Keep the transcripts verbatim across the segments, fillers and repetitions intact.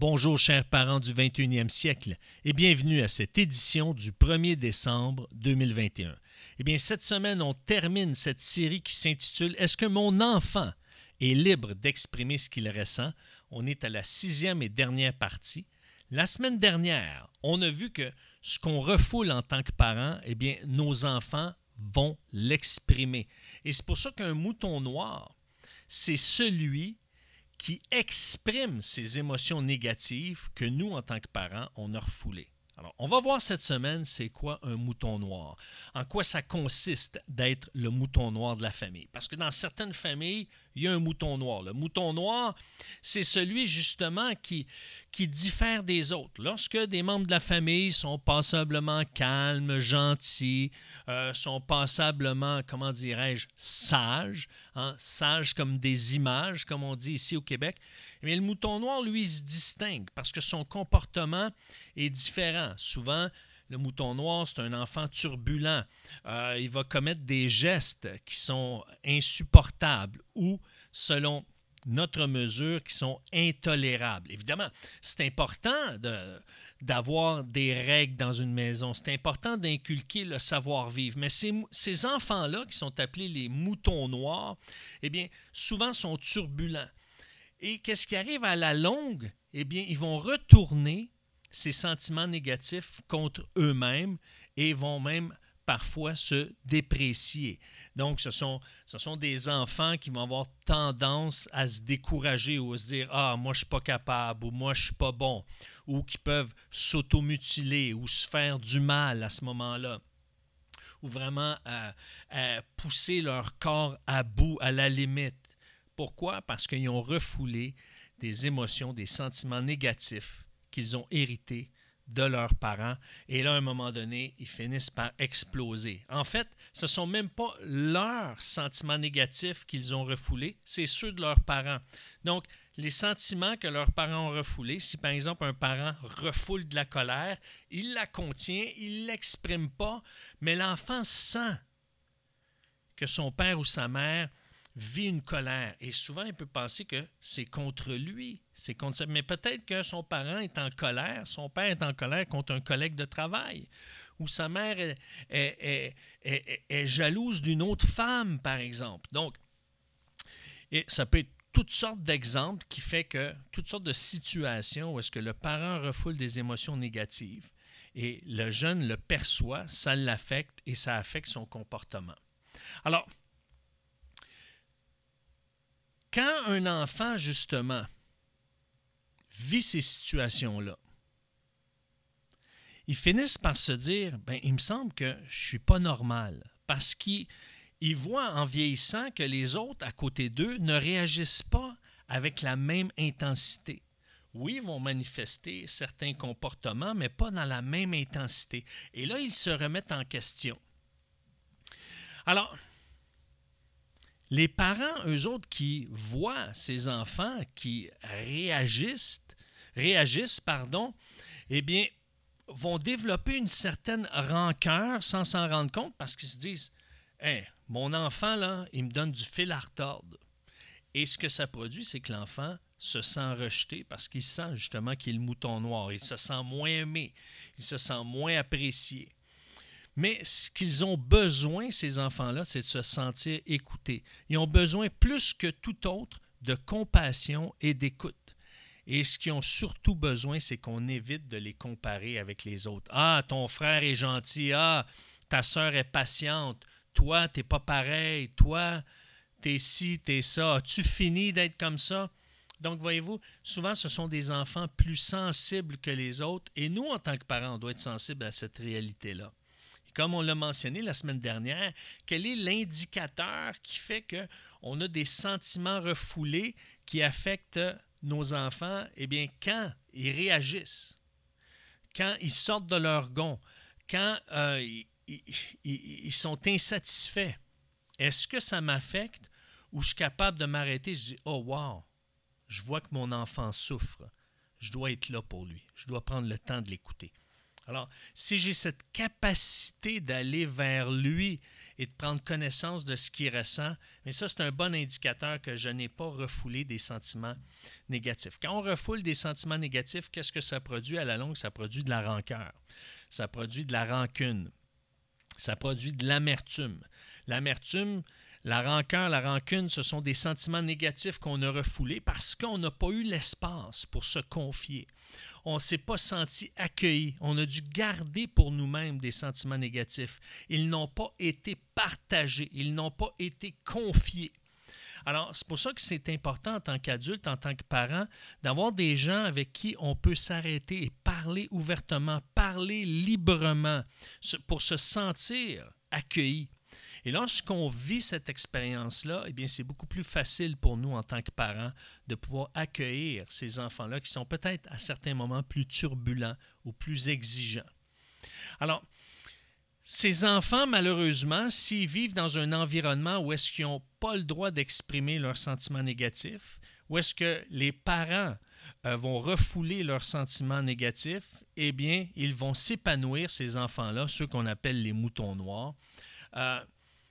Bonjour chers parents du vingt et unième siècle et bienvenue à cette édition du premier décembre deux mille vingt et un. Eh bien, cette semaine, on termine cette série qui s'intitule « Est-ce que mon enfant est libre d'exprimer ce qu'il ressent ?» On est à la sixième et dernière partie. La semaine dernière, on a vu que ce qu'on refoule en tant que parent, eh bien, nos enfants vont l'exprimer. Et c'est pour ça qu'un mouton noir, c'est celui qui exprime ces émotions négatives que nous, en tant que parents, on a refoulées. Alors, on va voir cette semaine, c'est quoi un mouton noir? En quoi ça consiste d'être le mouton noir de la famille? Parce que dans certaines familles, il y a un mouton noir. Le mouton noir, c'est celui justement qui, qui diffère des autres. Lorsque des membres de la famille sont passablement calmes, gentils, euh, sont passablement, comment dirais-je, sages, hein, sages comme des images, comme on dit ici au Québec, mais le mouton noir, lui, il se distingue parce que son comportement est différent. Souvent, le mouton noir, c'est un enfant turbulent. Euh, il va commettre des gestes qui sont insupportables ou, selon notre mesure, qui sont intolérables. Évidemment, c'est important de, d'avoir des règles dans une maison. C'est important d'inculquer le savoir-vivre. Mais ces, ces enfants-là, qui sont appelés les moutons noirs, eh bien, souvent sont turbulents. Et qu'est-ce qui arrive à la longue? Eh bien, ils vont retourner ces sentiments négatifs contre eux-mêmes et vont même parfois se déprécier. Donc, ce sont, ce sont des enfants qui vont avoir tendance à se décourager ou à se dire « Ah, moi, je ne suis pas capable » ou « Moi, je ne suis pas bon » ou qui peuvent s'automutiler ou se faire du mal à ce moment-là ou vraiment euh, euh, pousser leur corps à bout, à la limite. Pourquoi? Parce qu'ils ont refoulé des émotions, des sentiments négatifs qu'ils ont hérités de leurs parents. Et là, à un moment donné, ils finissent par exploser. En fait, ce ne sont même pas leurs sentiments négatifs qu'ils ont refoulés, c'est ceux de leurs parents. Donc, les sentiments que leurs parents ont refoulés, si par exemple un parent refoule de la colère, il la contient, il ne l'exprime pas, mais l'enfant sent que son père ou sa mère vit une colère. Et souvent, il peut penser que c'est contre lui. C'est contre... Mais peut-être que son parent est en colère, son père est en colère contre un collègue de travail, ou sa mère est, est, est, est, est jalouse d'une autre femme, par exemple. Donc, et ça peut être toutes sortes d'exemples qui fait que, toutes sortes de situations où est-ce que le parent refoule des émotions négatives et le jeune le perçoit, ça l'affecte et ça affecte son comportement. Alors, quand un enfant, justement, vit ces situations-là, ils finissent par se dire, ben, il me semble que je ne suis pas normal, parce qu'ils ils voient en vieillissant que les autres à côté d'eux ne réagissent pas avec la même intensité. Oui, ils vont manifester certains comportements, mais pas dans la même intensité. Et là, ils se remettent en question. Alors, les parents, eux autres, qui voient ces enfants qui réagissent, réagissent, pardon, eh bien, vont développer une certaine rancœur sans s'en rendre compte parce qu'ils se disent « Hey, mon enfant, là, il me donne du fil à retordre. » Et ce que ça produit, c'est que l'enfant se sent rejeté parce qu'il sent justement qu'il est le mouton noir. Il se sent moins aimé, il se sent moins apprécié. Mais ce qu'ils ont besoin, ces enfants-là, c'est de se sentir écoutés. Ils ont besoin plus que tout autre de compassion et d'écoute. Et ce qu'ils ont surtout besoin, c'est qu'on évite de les comparer avec les autres. « Ah, ton frère est gentil. Ah, ta sœur est patiente. Toi, t'es pas pareil. Toi, t'es ci, t'es ça. As-tu fini d'être comme ça? » Donc, voyez-vous, souvent, ce sont des enfants plus sensibles que les autres. Et nous, en tant que parents, on doit être sensibles à cette réalité-là. Comme on l'a mentionné la semaine dernière, quel est l'indicateur qui fait qu'on a des sentiments refoulés qui affectent nos enfants? Eh bien, quand ils réagissent, quand ils sortent de leur gond, quand euh, ils, ils, ils, ils sont insatisfaits, est-ce que ça m'affecte ou je suis capable de m'arrêter? Je dis, oh wow, je vois que mon enfant souffre. Je dois être là pour lui. Je dois prendre le temps de l'écouter. Alors, si j'ai cette capacité d'aller vers lui et de prendre connaissance de ce qu'il ressent. Mais ça, c'est un bon indicateur que je n'ai pas refoulé des sentiments négatifs. Quand on refoule des sentiments négatifs, qu'est-ce que ça produit à la longue? Ça produit de la rancœur. Ça produit de la rancune. Ça produit de l'amertume. L'amertume, la rancœur, la rancune, ce sont des sentiments négatifs qu'on a refoulés parce qu'on n'a pas eu l'espace pour se confier. On ne s'est pas senti accueilli. On a dû garder pour nous-mêmes des sentiments négatifs. Ils n'ont pas été partagés. Ils n'ont pas été confiés. Alors, c'est pour ça que c'est important en tant qu'adulte, en tant que parent, d'avoir des gens avec qui on peut s'arrêter et parler ouvertement, parler librement pour se sentir accueilli. Et lorsqu'on vit cette expérience-là, eh bien, c'est beaucoup plus facile pour nous en tant que parents de pouvoir accueillir ces enfants-là qui sont peut-être à certains moments plus turbulents ou plus exigeants. Alors, ces enfants, malheureusement, s'ils vivent dans un environnement où est-ce qu'ils n'ont pas le droit d'exprimer leurs sentiments négatifs, où est-ce que les parents euh, vont refouler leurs sentiments négatifs, eh bien, ils vont s'épanouir, ces enfants-là, ceux qu'on appelle les moutons noirs, euh,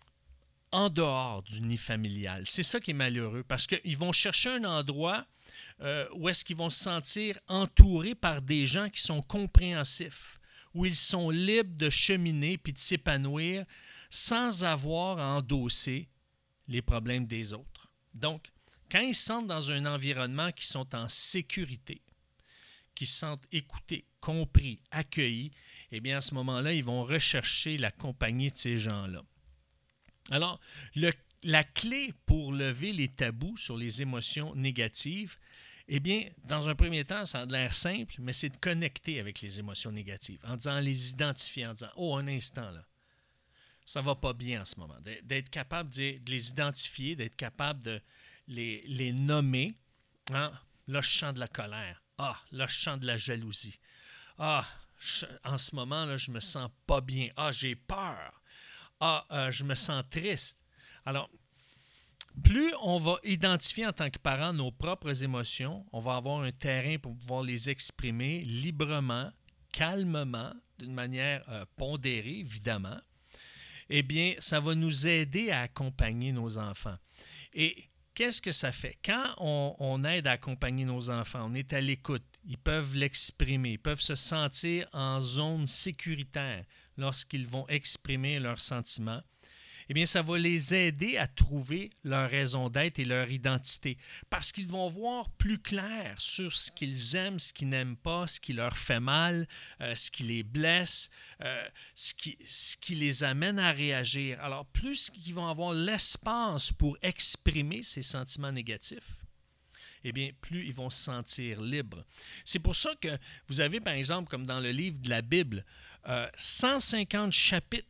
en dehors du nid familial. C'est ça qui est malheureux, parce qu'ils vont chercher un endroit euh, où est-ce qu'ils vont se sentir entourés par des gens qui sont compréhensifs, où ils sont libres de cheminer puis de s'épanouir sans avoir à endosser les problèmes des autres. Donc, quand ils se sentent dans un environnement qui sont en sécurité, qui se sentent écoutés, compris, accueillis, eh bien, à ce moment-là, ils vont rechercher la compagnie de ces gens-là. Alors, le, la clé pour lever les tabous sur les émotions négatives, eh bien, dans un premier temps, ça a l'air simple, mais c'est de connecter avec les émotions négatives, en disant, en les identifiant, en disant, oh, un instant, là, ça ne va pas bien en ce moment. D'être capable de les identifier, d'être capable de les, les nommer. Hein? Là, je sens de la colère. Ah, là, je sens de la jalousie. Ah, je, en ce moment, là, je me sens pas bien. Ah, j'ai peur. Ah, euh, je me sens triste. Alors, plus on va identifier en tant que parent nos propres émotions, on va avoir un terrain pour pouvoir les exprimer librement, calmement, d'une manière euh, pondérée, évidemment, eh bien, ça va nous aider à accompagner nos enfants. Et qu'est-ce que ça fait? Quand on, on aide à accompagner nos enfants, on est à l'écoute, ils peuvent l'exprimer, ils peuvent se sentir en zone sécuritaire lorsqu'ils vont exprimer leurs sentiments, eh bien, ça va les aider à trouver leur raison d'être et leur identité. Parce qu'ils vont voir plus clair sur ce qu'ils aiment, ce qu'ils n'aiment pas, ce qui leur fait mal, euh, ce qui les blesse, euh, ce, qui, ce qui les amène à réagir. Alors, plus qu'ils vont avoir l'espace pour exprimer ces sentiments négatifs, eh bien, plus ils vont se sentir libres. C'est pour ça que vous avez, par exemple, comme dans le livre de la Bible, euh, cent cinquante chapitres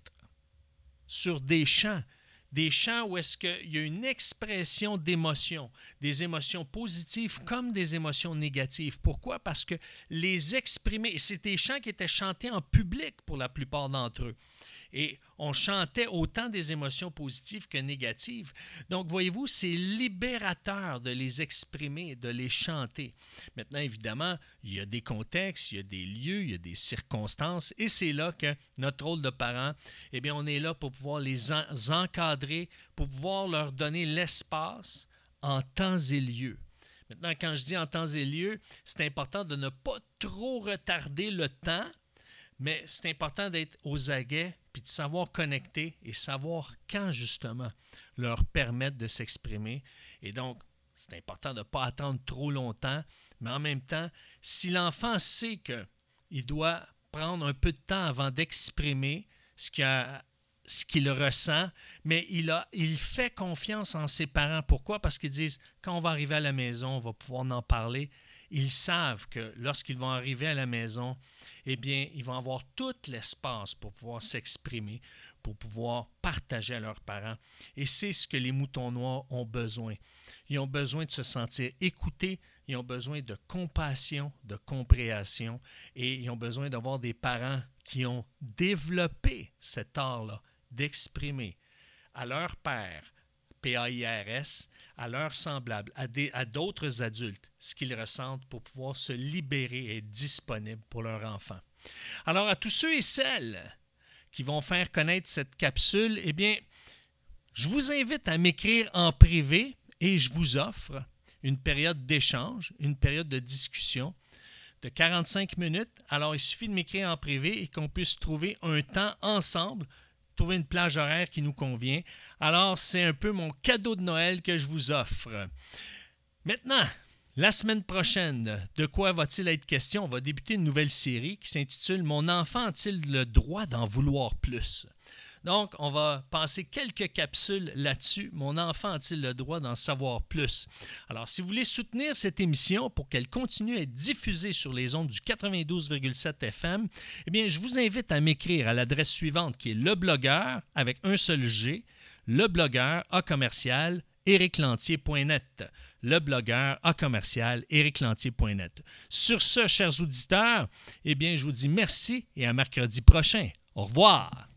sur des chants, des chants où est-ce qu'il y a une expression d'émotions, des émotions positives comme des émotions négatives. Pourquoi? Parce que les exprimer, c'est des chants qui étaient chantés en public pour la plupart d'entre eux. Et on chantait autant des émotions positives que négatives. Donc, voyez-vous, c'est libérateur de les exprimer, de les chanter. Maintenant, évidemment, il y a des contextes, il y a des lieux, il y a des circonstances, et c'est là que notre rôle de parent, eh bien, on est là pour pouvoir les en- encadrer, pour pouvoir leur donner l'espace en temps et lieu. Maintenant, quand je dis en temps et lieu, c'est important de ne pas trop retarder le temps, mais c'est important d'être aux aguets puis de savoir connecter et savoir quand, justement, leur permettre de s'exprimer. Et donc, c'est important de ne pas attendre trop longtemps, mais en même temps, si l'enfant sait qu'il doit prendre un peu de temps avant d'exprimer ce qu'il, a, ce qu'il ressent, mais il, a, il fait confiance en ses parents. Pourquoi? Parce qu'ils disent, quand on va arriver à la maison, on va pouvoir en parler. Ils savent que lorsqu'ils vont arriver à la maison, eh bien, ils vont avoir tout l'espace pour pouvoir s'exprimer, pour pouvoir partager à leurs parents. Et c'est ce que les moutons noirs ont besoin. Ils ont besoin de se sentir écoutés, ils ont besoin de compassion, de compréhension, et ils ont besoin d'avoir des parents qui ont développé cet art-là d'exprimer à leur père, P A I R S, à leurs semblables, à, des, à d'autres adultes, ce qu'ils ressentent pour pouvoir se libérer et être disponibles pour leur enfant. Alors, à tous ceux et celles qui vont faire connaître cette capsule, eh bien, je vous invite à m'écrire en privé et je vous offre une période d'échange, une période de discussion de quarante-cinq minutes. Alors, il suffit de m'écrire en privé et qu'on puisse trouver un temps ensemble, trouver une plage horaire qui nous convient. Alors, c'est un peu mon cadeau de Noël que je vous offre. Maintenant, la semaine prochaine, de quoi va-t-il être question? On va débuter une nouvelle série qui s'intitule « Mon enfant a-t-il le droit d'en vouloir plus ?» Donc, on va passer quelques capsules là-dessus. Mon enfant a-t-il le droit d'en savoir plus? Alors, si vous voulez soutenir cette émission pour qu'elle continue à être diffusée sur les ondes du quatre-vingt-douze virgule sept F M, eh bien, je vous invite à m'écrire à l'adresse suivante qui est le blogueur avec un seul G, le blogueur à commercial éric lantier point net. Le blogueur à commercial éric lantier point net. Sur ce, chers auditeurs, eh bien, je vous dis merci et à mercredi prochain. Au revoir!